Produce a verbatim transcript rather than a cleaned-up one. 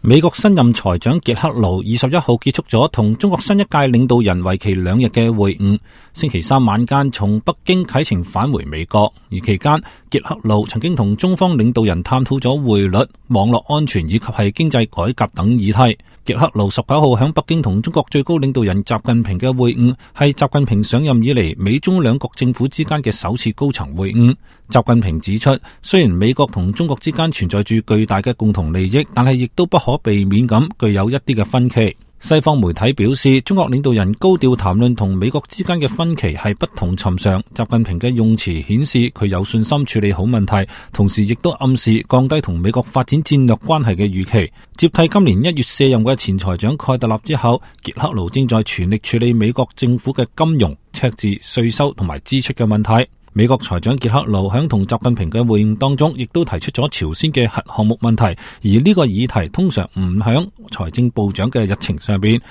美國新任財長傑克盧二十一號結束咗同中國新一屆領導人為期兩日嘅會晤，星期三晚間從北京啟程返回美國，而期間傑克盧曾經同中方領導人探討咗匯率、網絡安全以及係經濟改革等議題。傑克盧十九號喺北京同中國最高領導人習近平嘅會晤，係習近平上任以嚟美中兩國政府之間嘅首次高層會晤。習近平指出，雖然美國同中國之間存在住巨大嘅共同利益，但係亦都不可避免咁具有一啲嘅分歧。西方媒體表示，中國領導人高調談論同美國之間嘅分歧係不同尋常。習近平嘅用詞顯示佢有信心處理好問題，同時亦都暗示降低同美國發展戰略關係嘅預期。接替今年一月卸任嘅前財長蓋特納之後，傑克盧正在全力處理美國政府嘅金融、赤字、稅收同埋支出嘅問題。美國財長傑克盧響同習近平嘅會晤當中，亦都提出咗朝鮮嘅核項目問題，而呢個議題通常唔響財政部長嘅日程上邊，